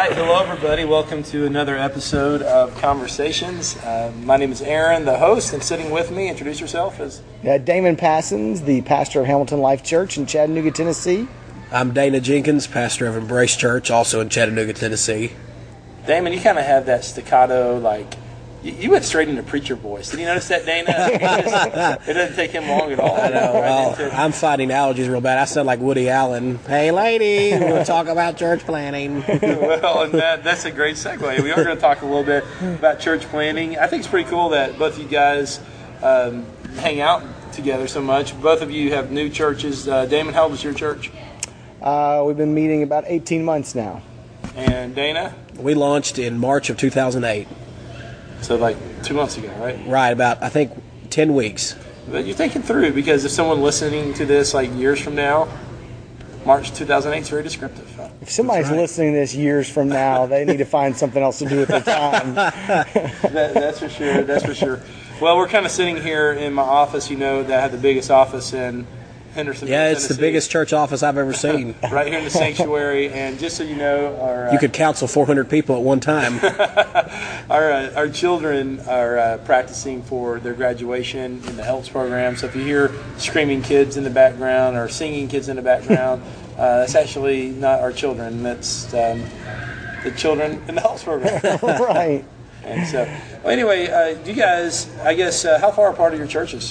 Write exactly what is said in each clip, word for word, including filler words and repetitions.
right, hello everybody. Welcome to another episode of Conversations. Uh, my name is Aaron, the host, and sitting with me, introduce yourself as... Uh, Damon Passons, the pastor of Hamilton Life Church in Chattanooga, Tennessee. I'm Dana Jenkins, pastor of Embrace Church, also in Chattanooga, Tennessee. Damon, you kind of have that staccato, like, you, you went straight into preacher voice. Did you notice that, Dana? It, just, it doesn't take him long at all. I know. Right Well, into... I'm fighting allergies real bad. I sound like Woody Allen. Hey, lady, we're going to talk about church planning. Well, and that, that's a great segue. We are going to talk a little bit about church planning. I think it's pretty cool that both of you guys um, hang out together so much. Both of you have new churches. Uh, Damon, how old is your church? Uh, we've been meeting about eighteen months now. And Dana? We launched in March of two thousand eight. So like two months ago, right? Right, about, I think, ten weeks. But you're thinking through, because if someone listening to this like years from now, March two thousand eight is very descriptive. If somebody's right. listening to this years from now, they need to find something else to do with their time. that, that's for sure. That's for sure. Well, we're kind of sitting here in my office, you know, that I have the biggest office in Henderson. Yeah, it's Tennessee. the biggest church office I've ever seen. Right here in the sanctuary. And just so you know, our uh, You could counsel four hundred people at one time. our uh, our children are uh, practicing for their graduation in the HELPS program. So if you hear screaming kids in the background or singing kids in the background, uh, that's actually not our children. That's um, the children in the HELPS program. Right. And so, well, anyway, uh, you guys, I guess, uh, how far apart are your churches?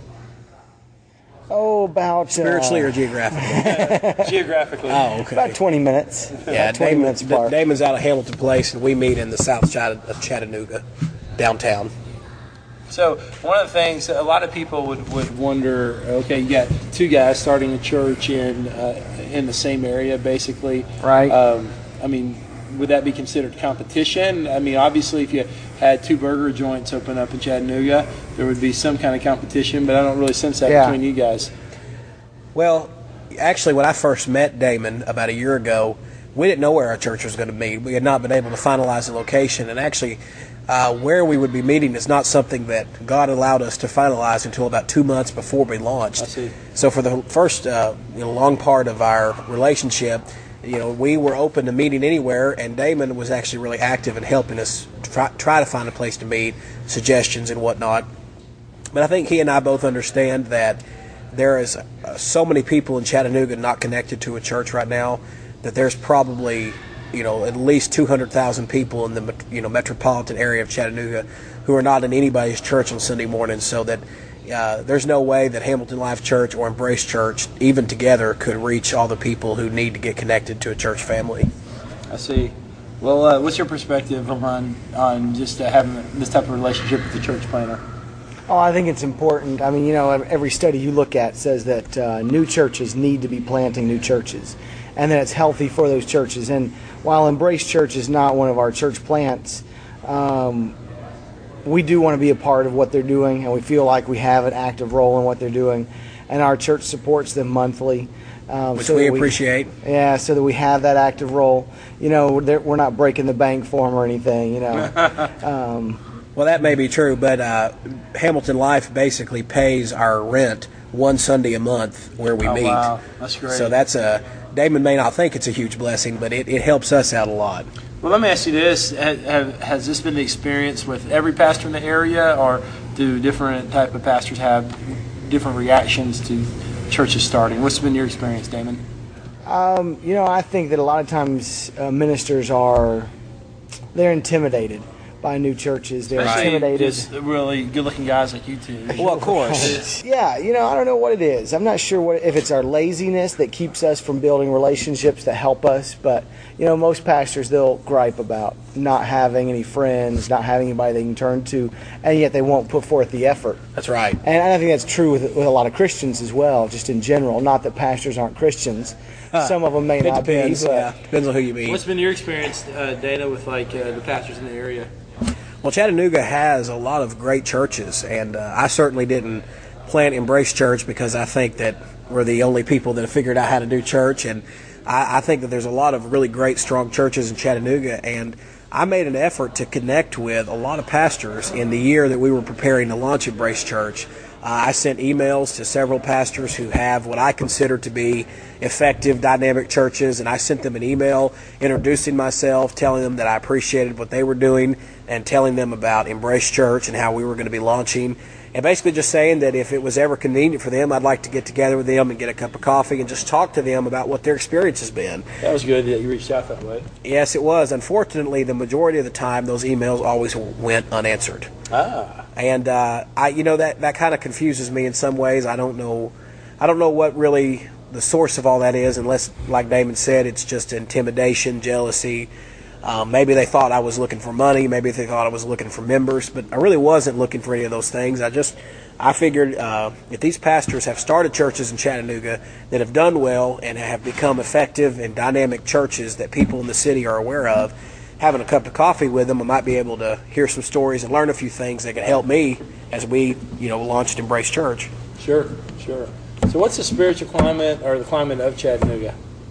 Oh, about... Spiritually uh, or geographically? Geographically. Oh, okay. About twenty minutes. Yeah, about twenty Damon, minutes apart. Damon's out of Hamilton Place, and we meet in the south side of Chattanooga, downtown. So one of the things that a lot of people would, would wonder, okay, you got two guys starting a church in uh, in the same area, basically. Right. Um, I mean, would that be considered competition? I mean, obviously, if you had two burger joints open up in Chattanooga, there would be some kind of competition, but I don't really sense that Yeah. between you guys. Well, actually, when I first met Damon about a year ago, we didn't know where our church was going to meet. We had not been able to finalize the location, and actually, uh, where we would be meeting is not something that God allowed us to finalize until about two months before we launched. I see. So for the first uh, you know, long part of our relationship, you know, we were open to meeting anywhere, and Damon was actually really active in helping us try, try to find a place to meet, suggestions and whatnot. But I think he and I both understand that there is uh, so many people in Chattanooga not connected to a church right now that there's probably, you know, at least two hundred thousand people in the, you know, metropolitan area of Chattanooga who are not in anybody's church on Sunday morning, so that Uh, there's no way that Hamilton Life Church or Embrace Church, even together, could reach all the people who need to get connected to a church family. I see. Well, uh, what's your perspective on on just uh, having this type of relationship with the church planner? Oh, I think it's important. I mean, you know, every study you look at says that uh, new churches need to be planting new churches, and that it's healthy for those churches. And while Embrace Church is not one of our church plants, um, we do want to be a part of what they're doing, and we feel like we have an active role in what they're doing, and our church supports them monthly. Um, Which so we that appreciate. Yeah, so that we have that active role. You know, we're we're not breaking the bank for them or anything, you know. um, Well, that may be true, but uh, Hamilton Life basically pays our rent one Sunday a month where we Oh, meet. wow. That's great. So that's a, Damon may not think it's a huge blessing, but it, it helps us out a lot. Well, let me ask you this. Have, have, has this been the experience with every pastor in the area, or do different type of pastors have different reactions to churches starting? What's been your experience, Damon? um, you know, I think that a lot of times uh, ministers are, they're intimidated by new churches. They're Especially intimidated. just really good-looking guys like you two. Well, of course. Yeah, you know, I don't know what it is. I'm not sure what if it's our laziness that keeps us from building relationships that help us. But you know, most pastors, they'll gripe about not having any friends, not having anybody they can turn to, and yet they won't put forth the effort. That's right. And I think that's true with, with a lot of Christians as well, just in general. Not that pastors aren't Christians. Some of them may It not depends. be. But Yeah, depends on who you meet. What's been your experience, uh, Dana, with like uh, the pastors in the area? Well, Chattanooga has a lot of great churches, and uh, I certainly didn't plant Embrace Church because I think that we're the only people that have figured out how to do church, and I, I think that there's a lot of really great, strong churches in Chattanooga, and I made an effort to connect with a lot of pastors in the year that we were preparing to launch Embrace Church. Uh, I sent emails to several pastors who have what I consider to be effective, dynamic churches, and I sent them an email introducing myself, telling them that I appreciated what they were doing, and telling them about Embrace Church and how we were going to be launching, and basically just saying that if it was ever convenient for them, I'd like to get together with them and get a cup of coffee and just talk to them about what their experience has been. That was good that you reached out that way. Yes, it was. Unfortunately, the majority of the time, those emails always went unanswered. Ah. And uh, I, you know, that, that kind of confuses me in some ways. I don't know, I don't know what really the source of all that is, unless, like Damon said, it's just intimidation, jealousy. Um, maybe they thought I was looking for money. Maybe they thought I was looking for members. But I really wasn't looking for any of those things. I just, I figured uh, if these pastors have started churches in Chattanooga that have done well and have become effective and dynamic churches that people in the city are aware of, having a cup of coffee with them, I might be able to hear some stories and learn a few things that could help me as we, you know, launched Embrace Church. Sure, sure. So what's the spiritual climate or the climate of Chattanooga?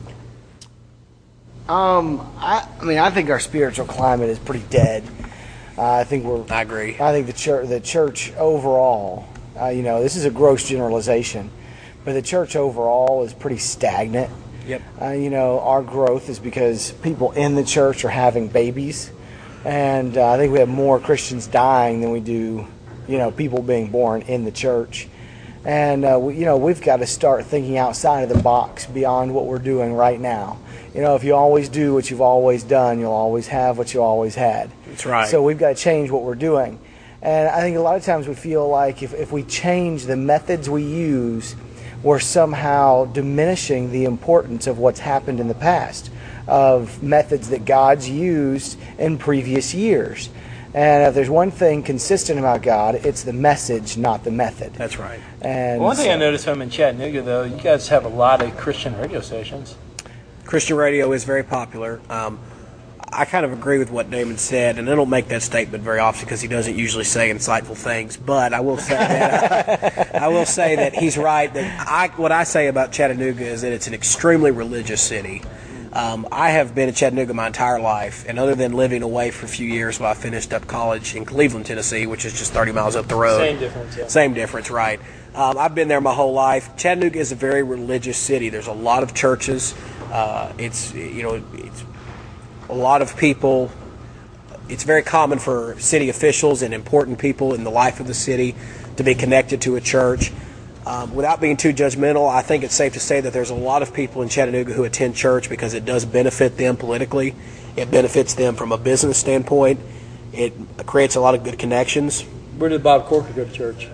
Um, I, I mean, I think our spiritual climate is pretty dead. Uh, I think we're. I agree. I think the church, the church overall, uh, you know, this is a gross generalization, but the church overall is pretty stagnant. Yep. Uh, you know, our growth is because people in the church are having babies, and uh, I think we have more Christians dying than we do, you know, people being born in the church. And uh, we, you know, we've got to start thinking outside of the box beyond what we're doing right now. You know, if you always do what you've always done, you'll always have what you always had. That's right. So we've got to change what we're doing. And I think a lot of times we feel like if, if we change the methods we use, we're somehow diminishing the importance of what's happened in the past, of methods that God's used in previous years. And if there's one thing consistent about God, it's the message, not the method. That's right. And One thing so, I noticed from in Chattanooga, though, you guys have a lot of Christian radio stations. Christian radio is very popular. Um, I kind of agree with what Damon said, and I don't make that statement very often because he doesn't usually say insightful things. But I will say that I, I will say that he's right. That I, what I say about Chattanooga is that it's an extremely religious city. Um, I have been in Chattanooga my entire life, and other than living away for a few years while I finished up college in Cleveland, Tennessee, which is just thirty miles up the road. Same difference, yeah. Same difference, right. Um, I've been there my whole life. Chattanooga is a very religious city. There's a lot of churches. Uh, it's, you know, it's a lot of people. It's very common for city officials and important people in the life of the city to be connected to a church. Um, without being too judgmental, I think it's safe to say that there's a lot of people in Chattanooga who attend church because it does benefit them politically. It benefits them from a business standpoint. It creates a lot of good connections. Where did Bob Corker go to church?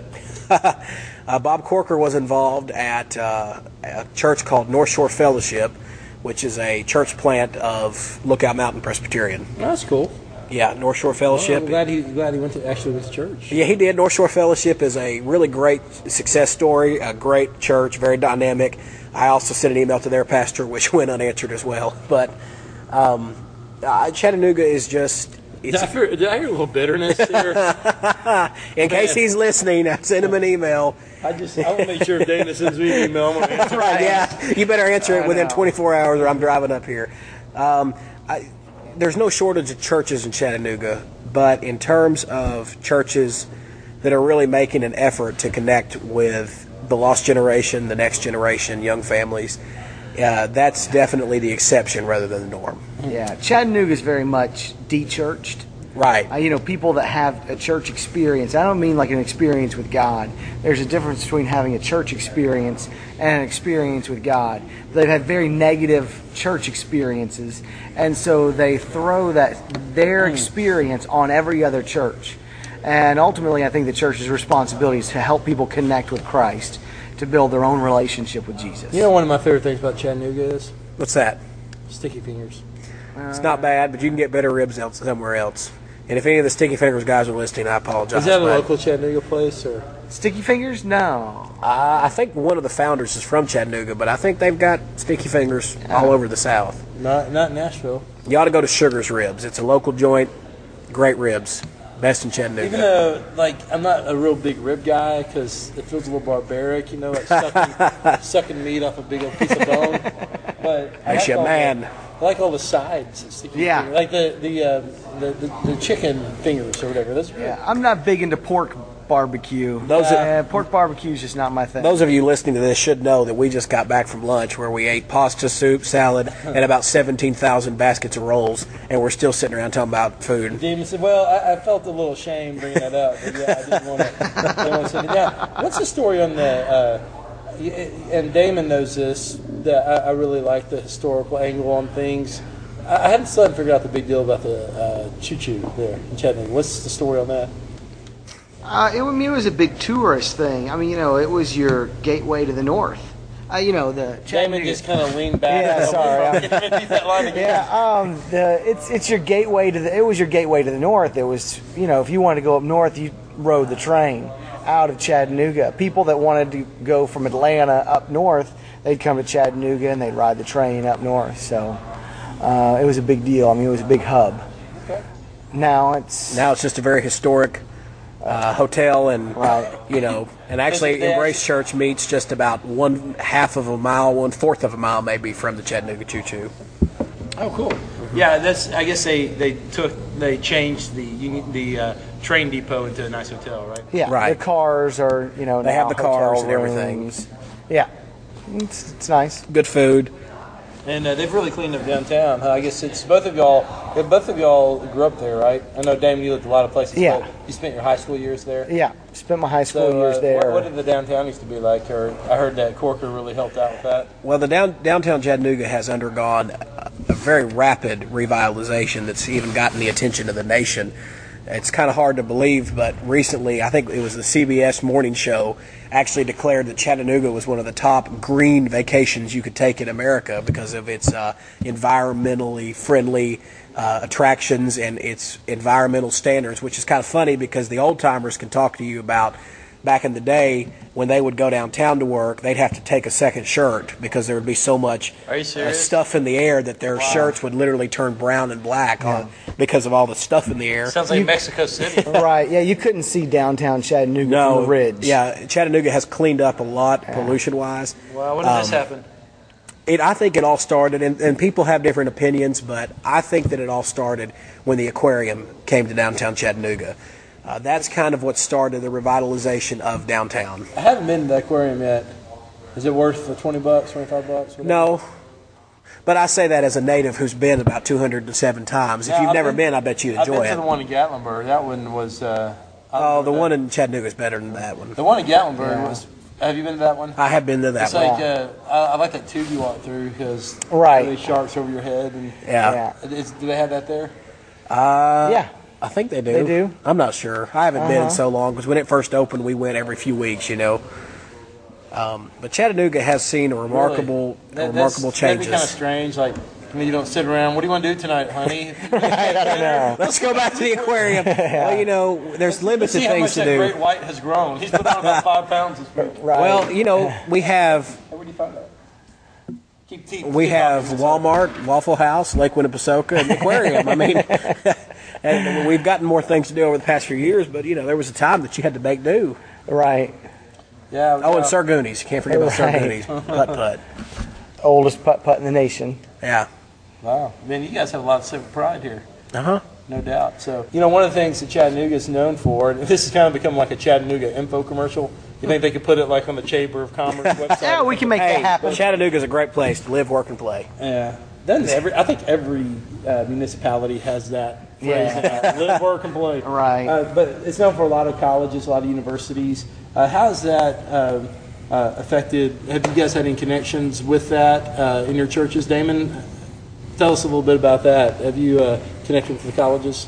uh, Bob Corker was involved at uh, a church called North Shore Fellowship, which is a church plant of Lookout Mountain Presbyterian. Oh, that's cool. Yeah, North Shore Well, Fellowship. I'm glad he glad he went to actually went to church. Yeah, he did. North Shore Fellowship is a really great success story, a great church, very dynamic. I also sent an email to their pastor, which went unanswered as well. But um, uh, Chattanooga is just... Did I, hear, did I hear a little bitterness there? In case he's listening, I sent him an email. I just I want to make sure if Dana sends me an email, I'm going to answer. Right, yeah. You better answer it I within know. twenty-four hours or I'm driving up here. Um, I, there's no shortage of churches in Chattanooga, but in terms of churches that are really making an effort to connect with the lost generation, the next generation, young families, uh, that's definitely the exception rather than the norm. yeah, Chattanooga is very much de-churched. Right. Uh, you know, people that have a church experience, I don't mean like an experience with God. There's a difference between having a church experience and an experience with God. They've had very negative church experiences, and so they throw that their experience on every other church. And ultimately, I think the church's responsibility is to help people connect with Christ, to build their own relationship with Jesus. You know, one of my favorite things about Chattanooga is What's that? sticky fingers. It's not bad, but you can get better ribs else somewhere else. And if any of the Sticky Fingers guys are listening, I apologize. Is that a but- local Chattanooga place or? Sticky Fingers? No. Uh, I think one of the founders is from Chattanooga, but I think they've got Sticky Fingers all over the South. Not not Nashville. You ought to go to Sugar's Ribs. It's a local joint. Great ribs. Best in Chattanooga. Even though, like, I'm not a real big rib guy because it feels a little barbaric, you know, like sucking, sucking meat off a big old piece of bone. But I Makes like you all man. The, I like all the sides. It's sticky Yeah. finger. Like the the, uh, the the the chicken fingers or whatever. That's Yeah, I'm not big into pork barbecue. Those uh, are- pork barbecue is just not my thing. Those of you listening to this should know that we just got back from lunch where we ate pasta soup, salad, and about seventeen thousand baskets of rolls, and we're still sitting around talking about food. Damon said, "Well, I, I felt a little shame bringing that up, but yeah, I didn't want to." Didn't want to say that. Now, what's the story on the? Uh, y- and Damon knows this. That I, I really like the historical angle on things. I, I hadn't still hadn't figured out the big deal about the uh, Choo Choo there in Chattanooga. What's the story on that? Uh, it, I mean, it was a big tourist thing. I mean, you know, it was your gateway to the north. Uh, you know, the Damon just kind of leaned back. Yeah, sorry. Can you repeat that line again? Yeah, um, the it's it's your gateway to the. It was your gateway to the north. It was, you know, if you wanted to go up north, you rode the train out of Chattanooga. People that wanted to go from Atlanta up north, they'd come to Chattanooga and they'd ride the train up north. So uh, it was a big deal. I mean, it was a big hub. Okay. Now it's Now it's just a very historic uh, hotel, and Right. you know, and actually They- they Embrace Church meets just about one half of a mile, one fourth of a mile maybe from the Chattanooga Choo Choo. Oh, cool. Yeah, that's. I guess they, they took they changed the uni- the uh, train depot into a nice hotel, right? yeah, Right. the cars are, you know, They have now the cars hotel and everything. rooms. Yeah, it's, it's nice. Good food. And uh, they've really cleaned up downtown. Huh? I guess it's both of y'all. yeah, Both of y'all grew up there, right? I know, Damon, you lived a lot of places. Yeah. But you spent your high school years there. Yeah, spent my high school So, years uh, there. What, what did the downtown used to be like? Or I heard that Corker really helped out with that. Well, the down, downtown Chattanooga has undergone a, a very rapid revitalization that's even gotten the attention of the nation. It's kind of hard to believe, but recently, I think it was the C B S morning show actually declared that Chattanooga was one of the top green vacations you could take in America because of its uh, environmentally friendly uh, attractions and its environmental standards, which is kind of funny because the old timers can talk to you about back in the day when they would go downtown to work, they'd have to take a second shirt because there would be so much Are you uh, serious? stuff in the air that their shirts would literally turn brown and black on, because of all the stuff in the air. Sounds like Mexico City. Right, yeah, you couldn't see downtown Chattanooga No, from the ridge. yeah, Chattanooga has cleaned up a lot pollution-wise. Wow, when did this Um, happen? It, I think it all started, and, and people have different opinions, but I think that it all started when the aquarium came to downtown Chattanooga. Uh, that's kind of what started the revitalization of downtown. I haven't been to the aquarium yet. Is it worth the twenty bucks, twenty-five bucks? whatever? No, but I say that as a native who's been about two hundred seven times. If Yeah, you've I've never been, I bet you'd I've enjoy been to it. the one in Gatlinburg. That one was. Uh, I Oh, don't the know one that- in Chattanooga is better than that one. The one in Gatlinburg was. Have you been to that one? I have been to that It's one. like uh, I, I like that tube you walk through because Right. really sharks over your head. And Yeah. Yeah. Is, do they have that there? Uh, Yeah. I think they do. They do? I'm not sure. I haven't been in Uh-huh. so long because when it first opened, we went every few weeks, you know. Um, but Chattanooga has seen a remarkable, Really? That- remarkable that's, That'd be kind of changes. strange. Like, I mean, you don't sit around. What do you want to do tonight, honey? I don't know. Let's go back to the aquarium. Well, you know, there's limits to See how things much to that do. great white has grown. He's put on about five pounds this week. Right. Well, you know, we have Hey, where do you find that? Keep, keep, we keep have talking. Walmart, Waffle House, Lake Winnepesaukah, and the aquarium. I mean, and we've gotten more things to do over the past few years. But you know, there was a time that you had to make do. Right. Yeah. Oh, yeah. and Sir Goonies. You can't forget about Sir Right. Goonies. Putt putt. Oldest putt putt in the nation. Yeah. Wow. Man, you guys have a lot of civic pride here. Uh huh. No doubt. So, you know, one of the things that Chattanooga is known for, and this has kind of become like a Chattanooga info commercial. You think they could put it like on the Chamber of Commerce website? Yeah, we can make Hey, that happen. Chattanooga's a great place to live, work, and play. Yeah. Doesn't every? I think every uh, municipality has that phrase. Yeah. now. Live, work, and play. Right. Uh, but it's known for a lot of colleges, a lot of universities. Uh, how has that um, uh, affected? Have you guys had any connections with that uh, in your churches, Damon? Tell us a little bit about that. Have you uh, connected with the colleges?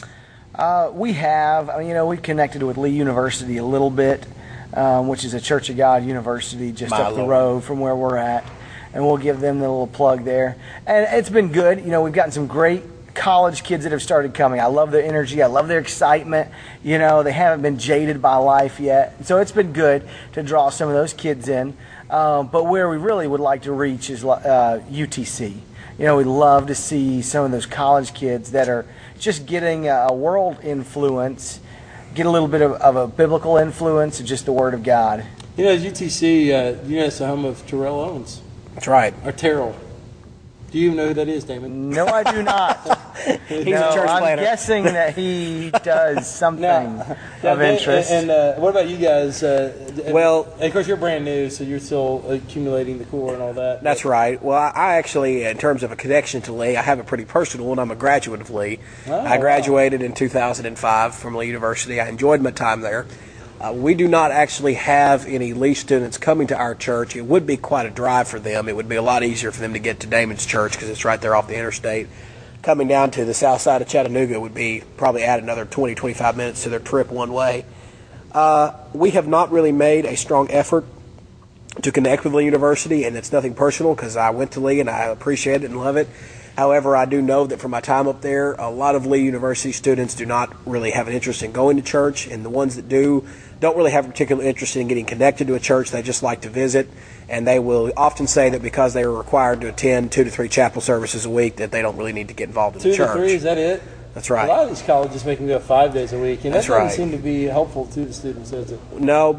Uh, we have. I mean, you know, we connected with Lee University a little bit, um, which is a Church of God university just My up the Lord. road from where we're at, and we'll give them the little plug there. And it's been good. You know, we've gotten some great college kids that have started coming. I love their energy. I love their excitement. You know, they haven't been jaded by life yet, so it's been good to draw some of those kids in. Um, but where we really would like to reach is uh, U T C. You know, we'd love to see some of those college kids that are just getting a world influence, get a little bit of, of a biblical influence, and just the Word of God. You know, U T C, uh, you know, it's the home of Terrell Owens, That's right. or Terrell. Do you even know who that is, Damon? No, I do not. He's no, a church I'm planter. guessing that he does something Now, of they- interest. And, uh, what about you guys? Uh, Well- and of course, you're brand new, so you're still accumulating the core and all that. That's but- right. Well, I, I actually, in terms of a connection to Lee, I have a pretty personal one. I'm a graduate of Lee. Oh, I graduated in two thousand five from Lee University. I enjoyed my time there. Uh, we do not actually have any Lee students coming to our church. It would be quite a drive for them. It would be a lot easier for them to get to Damon's church because it's right there off the interstate. Coming down to the south side of Chattanooga would be probably add another twenty, twenty-five minutes to their trip one way. Uh, we have not really made a strong effort to connect with Lee University, and it's nothing personal because I went to Lee and I appreciate it and love it. However, I do know that from my time up there, a lot of Lee University students do not really have an interest in going to church, and the ones that do don't really have a particular interest in getting connected to a church. They just like to visit, and they will often say that because they are required to attend two to three chapel services a week that they don't really need to get involved in Two the church. to three, is that it? That's right. A lot of these colleges make them go five days a week, and that That's doesn't right. seem to be helpful to the students, does it? No,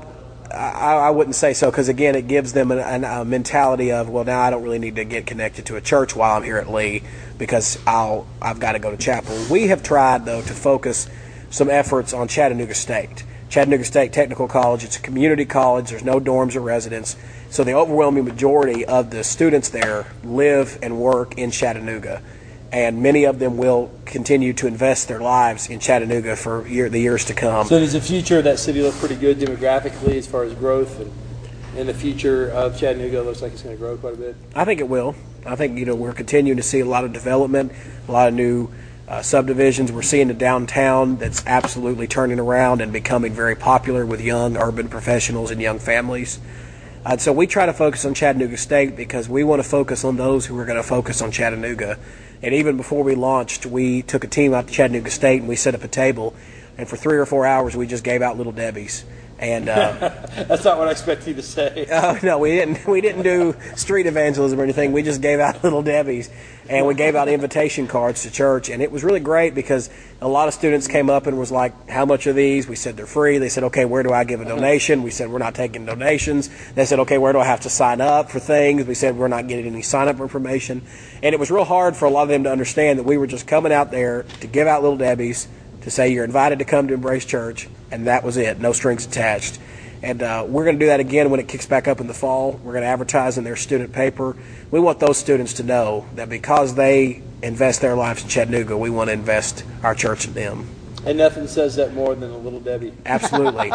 I, I wouldn't say so because, again, it gives them an, an, a mentality of, well, now I don't really need to get connected to a church while I'm here at Lee because I'll, I've got to go to chapel. We have tried, though, to focus some efforts on Chattanooga State. Chattanooga State Technical College, it's a community college. There's no dorms or residents. So the overwhelming majority of the students there live and work in Chattanooga. And many of them will continue to invest their lives in Chattanooga for year, the years to come. So does the future of that city look pretty good demographically as far as growth? And, and the future of Chattanooga looks like it's going to grow quite a bit? I think it will. I think, you know, we're continuing to see a lot of development, a lot of new uh, subdivisions. We're seeing a downtown that's absolutely turning around and becoming very popular with young urban professionals and young families. Uh, so we try to focus on Chattanooga State because we want to focus on those who are going to focus on Chattanooga. And even before we launched, we took a team out to Chattanooga State and we set up a table. And for three or four hours, we just gave out Little Debbie's. And uh, That's not what I expect you to say. oh no, we didn't. We didn't do street evangelism or anything. We just gave out Little Debbie's, and we gave out invitation cards to church. And it was really great because a lot of students came up and was like, "How much are these?" We said they're free. They said, "Okay, where do I give a donation?" We said, "We're not taking donations." They said, "Okay, where do I have to sign up for things?" We said, "We're not getting any sign up information." And it was real hard for a lot of them to understand that we were just coming out there to give out Little Debbie's, to say you're invited to come to Embrace Church, and that was it, no strings attached. And uh, we're going to do that again when it kicks back up in the fall. We're going to advertise in their student paper. We want those students to know that because they invest their lives in Chattanooga, we want to invest our church in them. And nothing says that more than a Little Debbie. Absolutely.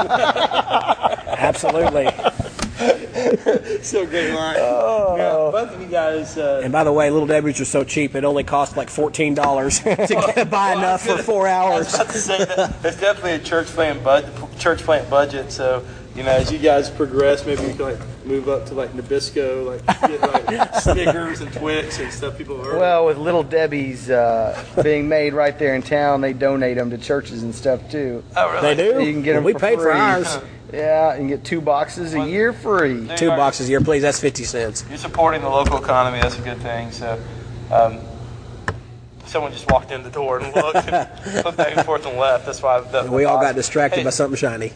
Absolutely. So great line. Oh. Yeah, both of you guys. Uh, And by the way, Little Debbie's are so cheap, it only costs like fourteen dollars to get, buy enough for four I was hours. about to say that it's definitely a church plant bud church plant budget. So you know, as you guys progress, maybe you can like move up to like Nabisco, like get like Snickers and Twix and stuff people have heard. of. Well, with Little Debbie's uh, being made right there in town, they donate them to churches and stuff too. Oh, really? They do? You can get them we for paid free. for ours. Yeah, you can get two boxes a year free. Dude, Two are- boxes a year, please. That's fifty cents. You're supporting the local economy. That's a good thing. So, um, someone just walked in the door and looked, and looked back and forth and left. That's why I've done We all got the distracted Hey. by something shiny.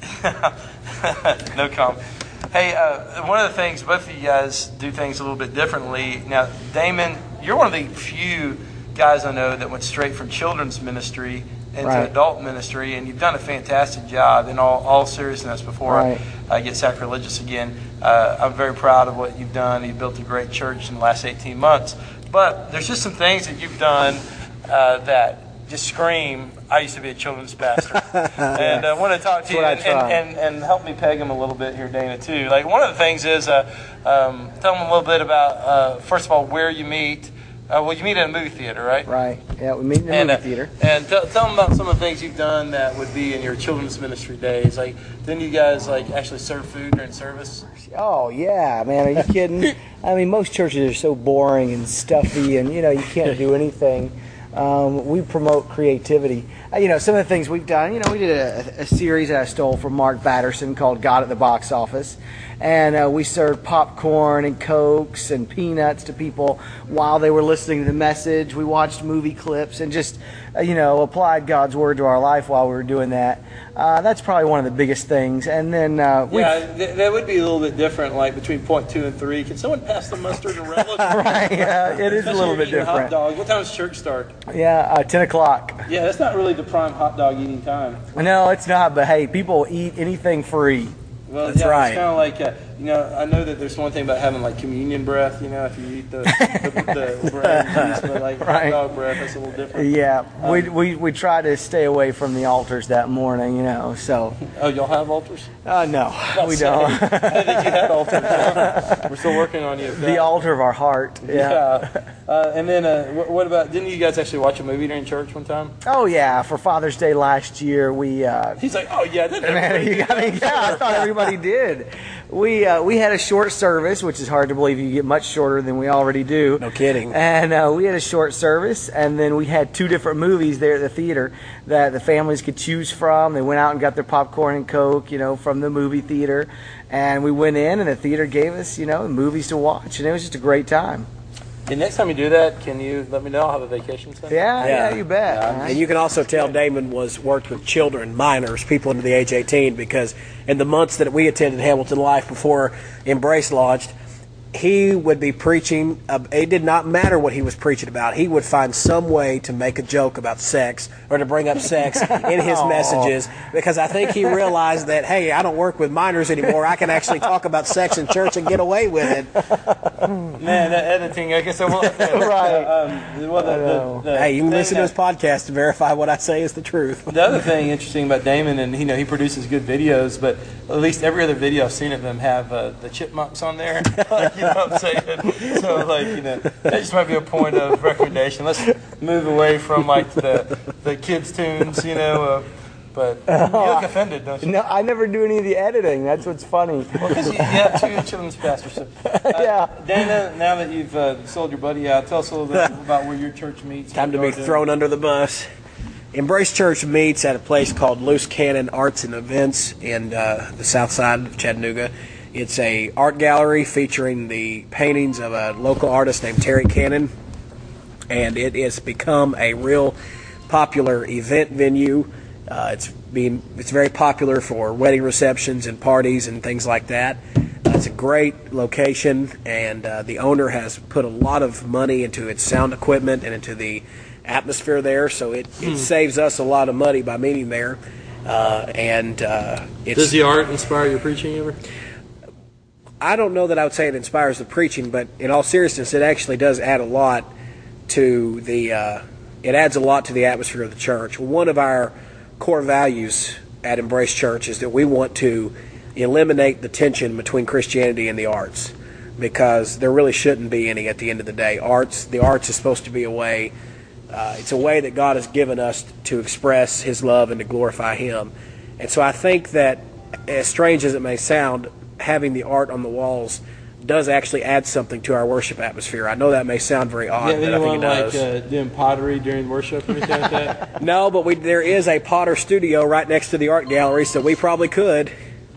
No comment. Hey, uh, one of the things, both of you guys do things a little bit differently. Now, Damon, you're one of the few guys I know that went straight from children's ministry into Right. adult ministry, and you've done a fantastic job. In all, all seriousness, before Right. I, I get sacrilegious again, uh, I'm very proud of what you've done. You've built a great church in the last eighteen months. But there's just some things that you've done uh, that just scream, I used to be a children's pastor. And I uh, want to talk to you That's and, what I and, and, and help me peg them a little bit here, Dana, too. Like, one of the things is, uh, um, tell them a little bit about, uh, first of all, where you meet. Uh, well, you meet at a movie theater, right? Right. Yeah, we meet in the And, movie uh, theater. and tell tell them about some of the things you've done that would be in your children's ministry days. Like, didn't you guys, like, actually serve food during service? Oh yeah, man, are you kidding? I mean, most churches are so boring and stuffy, and you know you can't do anything. Um, we promote creativity. Uh, you know, some of the things we've done. You know, we did a, a series that I stole from Mark Batterson called "God at the Box Office," and uh, we served popcorn and Cokes and peanuts to people while they were listening to the message. We watched movie clips and just, uh, you know, applied God's Word to our life while we were doing that. Uh, that's probably one of the biggest things. And then uh, we yeah, th- that would be a little bit different, like between point two and three. Can someone pass the mustard and relish? Right, yeah, it is a little bit different. Hot dog. What time does church start? Yeah, uh, ten o'clock. Yeah, that's not really the prime hot dog eating time. No, it's not. But hey, people eat anything free. Well, That's yeah, right. It's kind of like, uh, you know, I know that there's one thing about having like communion breath, you know, if you eat the, the, the bread and juice, but like Right. hot dog breath, that's a little different. Yeah, Um, we, we we try to stay away from the altars that morning, you know. So, Oh, y'all have altars? uh, no, we Say, don't. I didn't think you had altars. Huh? We're still working on you. The altar of our heart. Yeah. Yeah. Uh, and then, uh, what, what about? Didn't you guys actually watch a movie during church one time? Oh yeah, for Father's Day last year, we. Uh, He's like, oh yeah, that Man, you got me. Yeah, I thought everybody did. We uh, we had a short service, which is hard to believe you get much shorter than we already do. No kidding. And uh, we had a short service, and then we had two different movies there at the theater that the families could choose from. They went out and got their popcorn and Coke, you know, from the movie theater, and we went in, and the theater gave us, you know, movies to watch, and it was just a great time. And next time you do that, can you let me know? I'll have a vacation sometime. Yeah, yeah, Yeah. you bet. Yeah, And you can also tell Damon was worked with children, minors, people under the age eighteen, because in the months that we attended Hamilton Life before Embrace launched, he would be preaching. Uh, it did not matter what he was preaching about. He would find some way to make a joke about sex or to bring up sex in his messages, because I think he realized that, hey, I don't work with minors anymore. I can actually talk about sex in church and get away with it. Man, that editing, I guess I won't. Right. Um, well, the, know. the, the Hey, you can thing listen to his that- podcast to verify what I say is the truth. The other thing interesting about Damon, and you know, he produces good videos, but at least every other video I've seen of them have uh, the chipmunks on there. Like, you know what I'm saying? So, like, you know, that just might be a point of recommendation. Let's move away from like the the kids' tunes, you know. Uh, but you look offended, don't you? No, I never do any of the editing. That's what's funny. Well, because you, you have two children's pastors. So, uh, Yeah. Dana, now that you've uh, sold your buddy out, tell us a little bit about where your church meets. Time to what be y'all do. thrown under the bus. Embrace Church meets at a place called Loose Cannon Arts and Events in uh, the south side of Chattanooga. It's a art gallery featuring the paintings of a local artist named Terry Cannon, and it has become a real popular event venue. Uh, it's being it's very popular for wedding receptions and parties and things like that. Uh, it's a great location, and uh, the owner has put a lot of money into its sound equipment and into the atmosphere there, so it, it saves us a lot of money by meeting there. Uh, and uh, it's, Does the art inspire your preaching ever? I don't know that I would say it inspires the preaching, but in all seriousness, it actually does add a lot to the. Uh, it adds a lot to the atmosphere of the church. One of our core values at Embrace Church is that we want to eliminate the tension between Christianity and the arts, because there really shouldn't be any at the end of the day. Arts, the arts is supposed to be a way. Uh, it's a way that God has given us to express His love and to glorify Him. And so I think that, as strange as it may sound, having the art on the walls does actually add something to our worship atmosphere. I know that may sound very odd, Yeah, but I think anyone it does. like uh, doing pottery during worship or anything like that? No, but we, there is a Potter studio right next to the art gallery, so we probably could.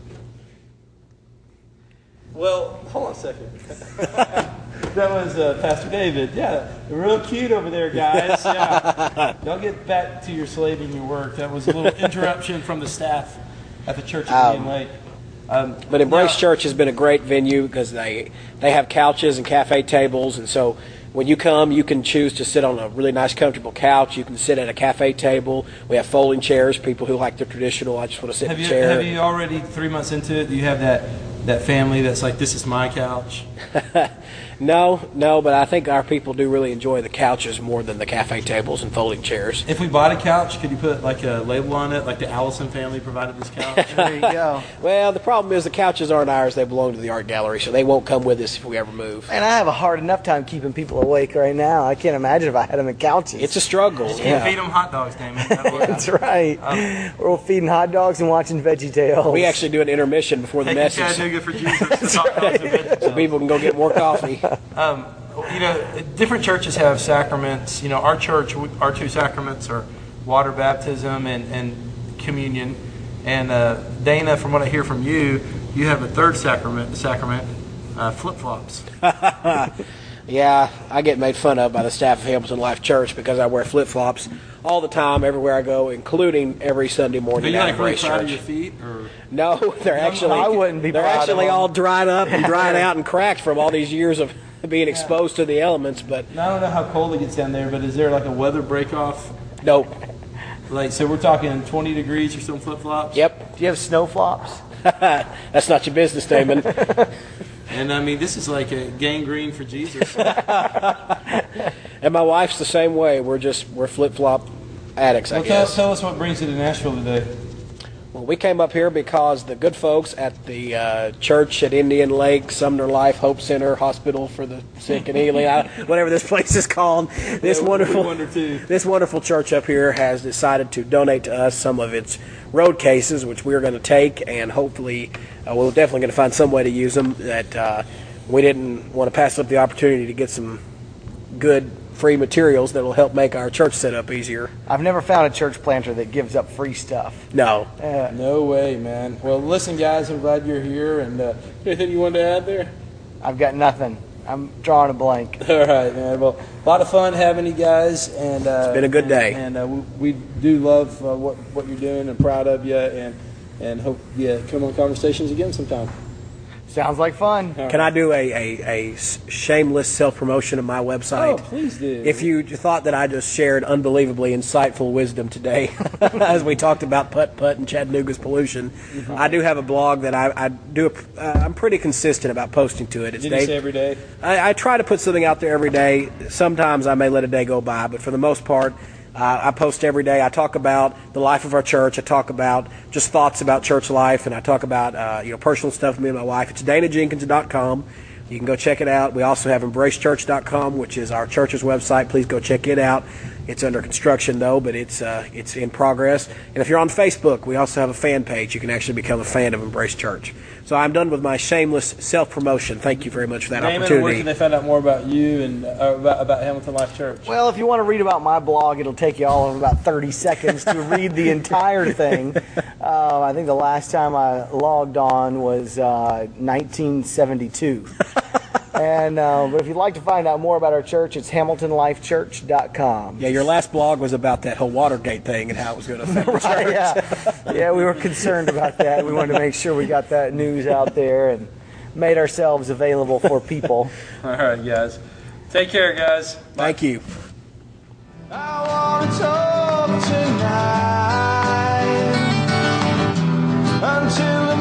Well, hold on a second. That was uh, Pastor David. Yeah, real cute over there, guys. Yeah. Y'all get back to your slaving your work. That was a little interruption from the staff at the church at Indian Lake. Um, But Embrace now- Church has been a great venue because they they have couches and cafe tables, and so when you come, you can choose to sit on a really nice, comfortable couch. You can sit at a cafe table. We have folding chairs. People who like the traditional, I just want to sit Have in you a chair. have you already three months into it? Do you have that that family that's like, this is my couch? No, no, but I think our people do really enjoy the couches more than the cafe tables and folding chairs. If we bought a couch, could you put like a label on it, like the Allison family provided this couch? There you go. Well, the problem is the couches aren't ours. They belong to the art gallery, so they won't come with us if we ever move. And I have a hard enough time keeping people awake right now. I can't imagine if I had them in couches. It's a struggle. You Yeah. feed them hot dogs, Damon. That'll work. That's right. Um, We're feeding hot dogs and watching Veggie Tales. We actually do an intermission before the Taking message, Chattanooga for Jesus. Hot dogs and vegetables. so people can go get more coffee. Um, you know, different churches have sacraments. You know, our church, our two sacraments are water baptism and, and communion. And uh, Dana, from what I hear from you, you have a third sacrament, sacrament, uh, flip-flops. Yeah, I get made fun of by the staff of Hamilton Life Church because I wear flip-flops all the time, everywhere I go, including every Sunday Are morning you at like really Embrace proud of Church. your feet? Or? No, they're actually I wouldn't be they're proud of actually them. all dried up and dried out and cracked from all these years of being exposed to the elements. But Now, I don't know how cold it gets down there, but is there like a weather break-off? no, Like, so we're talking twenty degrees or some flip-flops? yep, Do you have snow flops? that's not your business, Damon. And I mean, this is like a gangrene for Jesus. And my wife's the same way. We're just we're flip-flop addicts, I Well, tell, guess. tell us what brings you to Nashville today. Well, we came up here because the good folks at the uh, church at Indian Lake, Sumner Life Hope Center, Hospital for the Sick and Healing, I- whatever this place is called, this Yeah, we- wonderful, we wonder too. this wonderful church up here has decided to donate to us some of its road cases, which we're going to take, and hopefully uh, we're definitely going to find some way to use them. That uh, we didn't want to pass up the opportunity to get some good free materials that will help make our church setup easier. I've never found a church planter that gives up free stuff. No. Uh, No way, man. Well, listen, guys, I'm glad you're here. And uh, anything you wanted to add there? I've got nothing. I'm drawing a blank. All right, man. Well, a lot of fun having you guys, and uh, It's been a good and- day. And, uh, we, we do love uh, what what you're doing, and proud of you, and and hope you come on Conversations again sometime. Sounds like fun. Can I do a, a, a s- shameless self-promotion of my website? Oh, please do. If you thought that I just shared unbelievably insightful wisdom today, as we talked about putt-putt and Chattanooga's pollution, I do have a blog that I, I do. A, uh, I'm pretty consistent about posting to it. It's Did you Dave- say every day? I, I try to put something out there every day. Sometimes I may let a day go by, but for the most part, uh, I post every day. I talk about the life of our church. I talk about just thoughts about church life, and I talk about uh, you know personal stuff with me and my wife. It's dana jenkins dot com. You can go check it out. We also have embrace church dot com, which is our church's website. Please go check it out. It's under construction, though, but it's uh, it's in progress. And if you're on Facebook, we also have a fan page. You can actually become a fan of Embrace Church. So I'm done with my shameless self-promotion. Thank you very much for that Damon, where opportunity. can they find out more about you and uh, about, about Hamilton Life Church? Well, if you want to read about my blog, it'll take you all of about thirty seconds to read the entire thing. Uh, I think the last time I logged on was uh, nineteen seventy-two. And uh, but if you'd like to find out more about our church, it's hamilton life church dot com. Yeah, your last blog was about that whole Watergate thing and how it was going to affect the Right, church. yeah, yeah, we were concerned about that. We wanted to make sure we got that news out there and made ourselves available for people. All right, guys. Take care, guys. Thank you. I wanna talk tonight until the